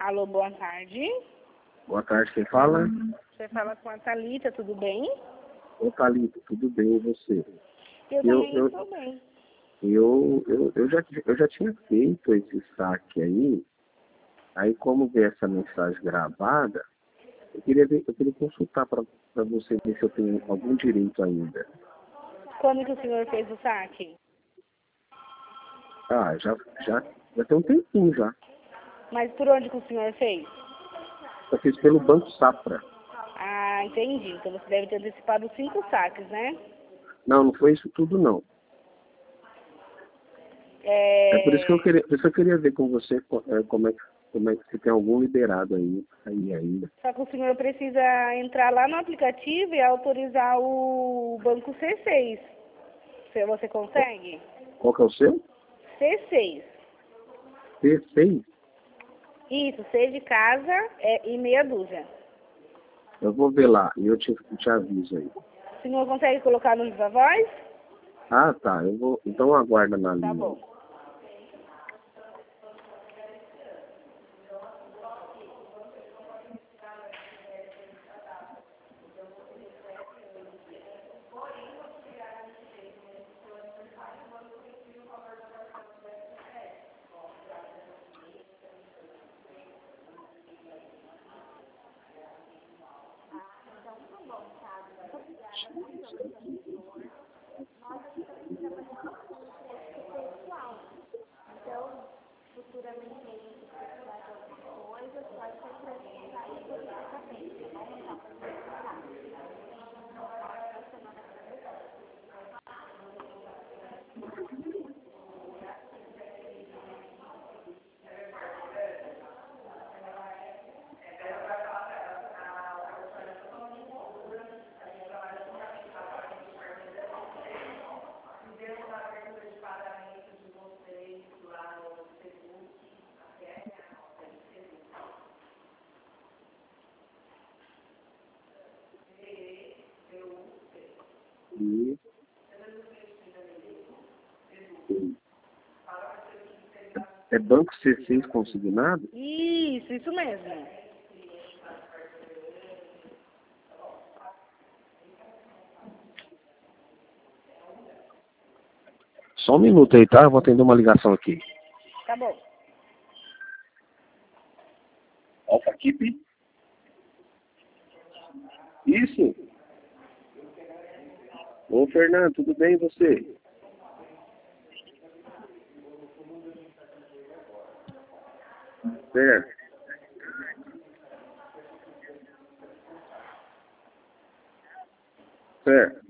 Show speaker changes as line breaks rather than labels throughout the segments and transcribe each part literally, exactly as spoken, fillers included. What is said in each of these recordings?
Alô, boa tarde.
Boa tarde, quem fala?
Você fala com a Thalita, tudo bem?
Ô, Thalita, tudo bem, e você?
Eu,
Eu,
também
eu,
estou bem.
eu, eu, eu, já, eu já tinha feito esse saque aí, aí como ver essa mensagem gravada, eu queria, ver, eu queria consultar para você ver se eu tenho algum direito ainda.
Quando que o senhor fez o saque?
Ah, já, já, já tem um tempinho já.
Mas por onde que o senhor fez?
Eu fiz pelo Banco Safra.
Ah, entendi. Então você deve ter antecipado cinco saques, né?
Não, não foi isso tudo não.
É,
É por isso que eu queria, por isso que eu queria ver com você é, como é, como é que se tem algum liberado aí, aí ainda.
Só que o senhor precisa entrar lá no aplicativo e autorizar o banco C seis. Se você consegue?
Qual que é o seu?
C seis.
T seis?
Isso, C de casa é, e meia dúzia.
Eu vou ver lá e eu te, te aviso aí.
O senhor consegue colocar no Viva Voz?
Ah, tá. Eu vou. Então aguarda na linha.
Tá bom.
E... É Banco C seis consignado?
Isso, isso mesmo.
Só um minuto aí, tá? Eu vou atender uma ligação aqui.
Tá bom.
Alfa Equipe? Isso? Ô, Fernando, tudo bem e você? Certo. Certo.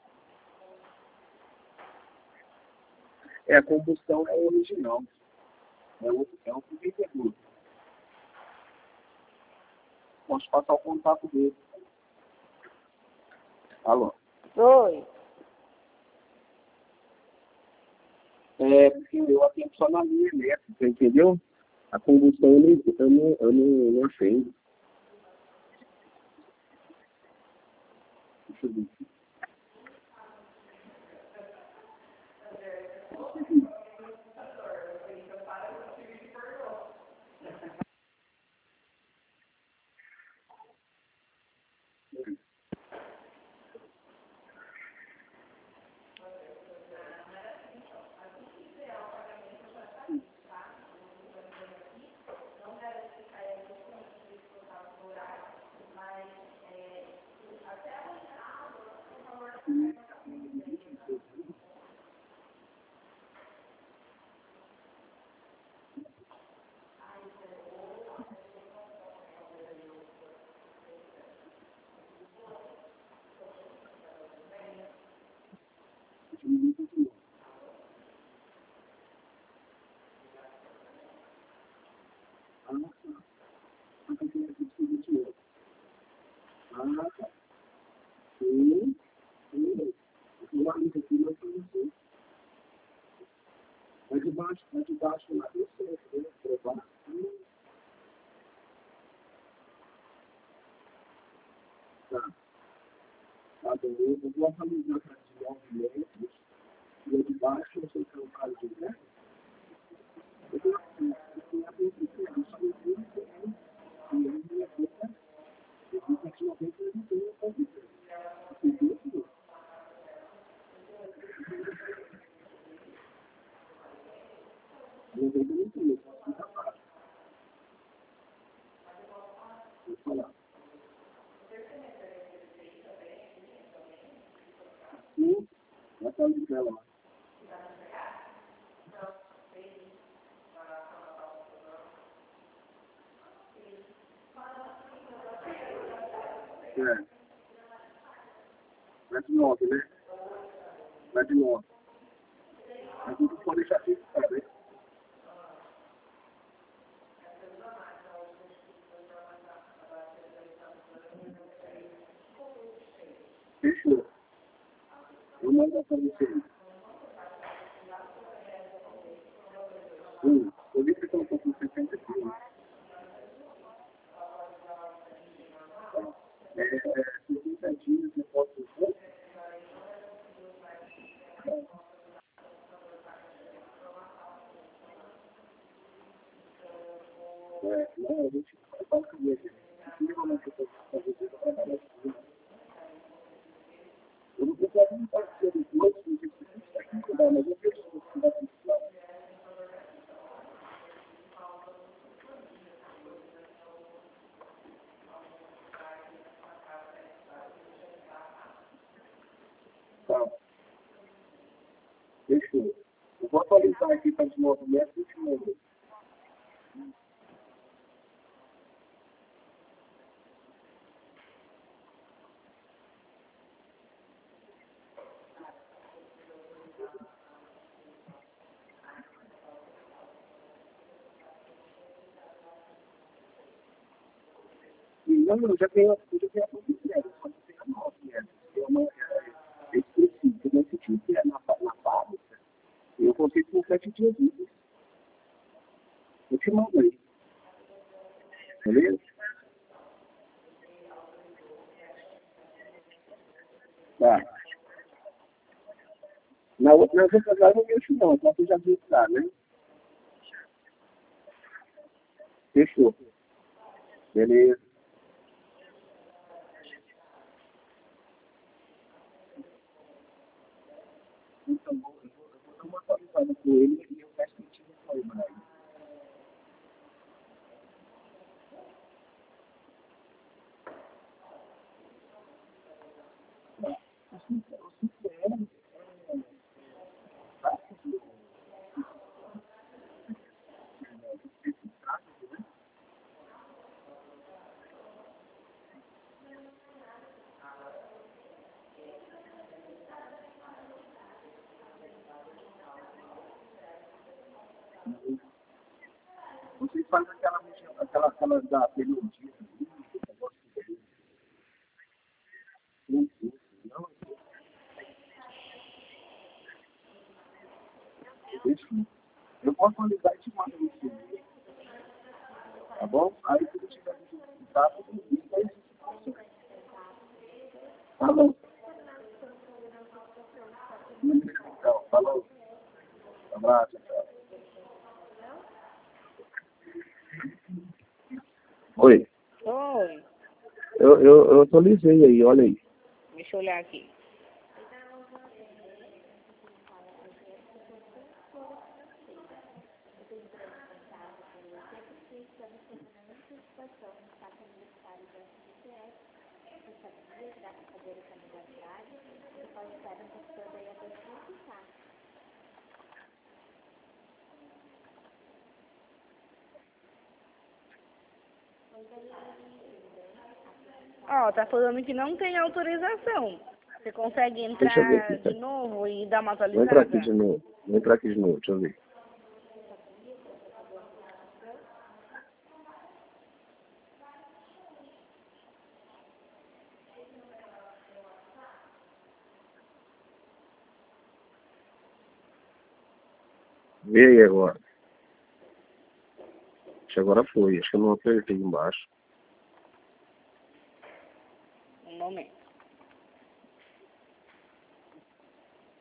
É, a combustão é original. É um, é um vendedor. Posso passar o contato dele. Alô?
Oi.
É, porque eu atendo só na linha elétrica, entendeu? A combustão eu não, eu não, eu não, não achei. Deixa eu ver. Ah, tá. Sim, sim. Eu aviso aqui, mas pra você. Mas de baixo, mas de baixo lá, eu sei, né? Provar. Tá. Tá bom. Eu vou atualizar para de nove metros. E a de baixo, eu sei que é um caso de né? Eu vou É. Vai de novo, né? Vai de novo. A gente pode deixar aqui, sabe? Fechou. Eu mando para você. Hum, eu vi que estão com sessenta quilos. É, sessenta dias eu posso usar? É, não, a gente faz o mesmo. Normalmente eu estou fazendo isso para trabalhar assim. Eu não vou fazer um parceiro dos dois, porque isso está aqui cuidar, mas eu vejo que vai precisar. Tá, fechou. Eu vou atualizar aqui para os movimentos e te mando. Não, eu já tenho, eu já tenho a publicidade, só não tenho a nova, né? É uma, é, é específica, mas se tiver na, na fábrica, eu consigo com sete dias úteis. Eu te mando aí, beleza? Tá. Na outra, na outra casa eu não mexo não, só que já vi que tá, né? Fechou. Beleza. Então, eu vou, eu vou dar uma atualizada com ele e eu peço que tire o problema aí. Vocês fazem aquela, aquela, aquela da peludia, não, não, fechou. Eu vou atualizar e te mando isso, tá bom? Aí se eu tiver tá tudo isso, aí tá bom. Então, falou. Abraço, tchau. Oi.
Oi,
Eu, eu, eu atualizei aí, olha aí.
deixa eu olhar aqui. Ó, tá falando que não tem autorização. Você consegue
Deixa eu ver
entrar
aqui,
de
tá?
novo e dar uma
Vou entrar aqui
atualizada?
de novo. Vou entrar aqui de novo, deixa eu ver. Vê aí agora. Acho que agora foi. Acho que eu não apertei embaixo.
Um momento.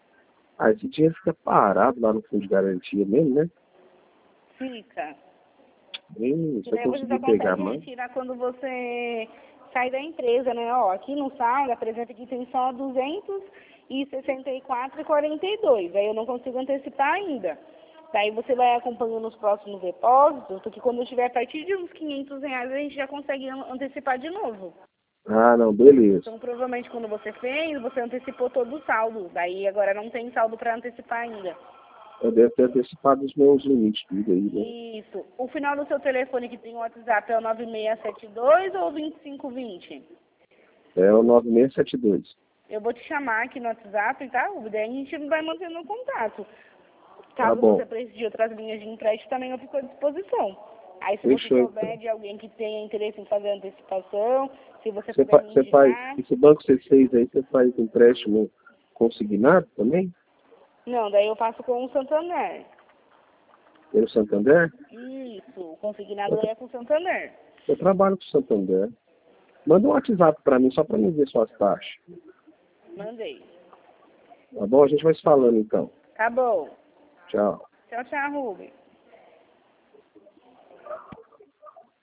Ah, esse dinheiro fica parado lá no fundo de garantia mesmo, né?
Fica.
Isso,
E
eu
daí você só
consegui pegar,
consegue
mano.
retirar quando você sai da empresa, né? Ó, aqui no saldo apresenta que tem só duzentos e sessenta e quatro e quarenta e dois. Aí eu não consigo antecipar ainda. Daí você vai acompanhando os próximos depósitos, porque quando tiver a partir de uns quinhentos reais a gente já consegue an- antecipar de novo.
Ah, não, beleza.
Então provavelmente quando você fez, você antecipou todo o saldo. Daí agora não tem saldo para antecipar ainda.
Eu devo ter antecipado os meus limites tudo aí, né?
Isso. O final do seu telefone que tem o WhatsApp é o nove seis sete dois ou vinte e cinco vinte?
É o nove seis sete dois.
Eu vou te chamar aqui no WhatsApp, tá? Daí a gente vai mantendo o contato.
Tá
Caso
bom.
você precise de outras linhas de empréstimo, também eu fico à disposição. Aí se você
Fechou, então.
souber de alguém que tenha interesse em fazer antecipação, se você
Você,
puder
fa
me
você faz,
indicar...
esse banco C seis aí, você faz empréstimo consignado também?
Não, daí eu faço com o Santander.
Pelo Santander?
Isso, o consignado
Eu,
é com o Santander.
eu trabalho com o Santander. Manda um WhatsApp pra mim, só pra mim ver suas taxas.
Mandei.
Tá bom? A gente vai se falando então.
Tá bom.
Tchau.
Tchau, tchau, Rubem.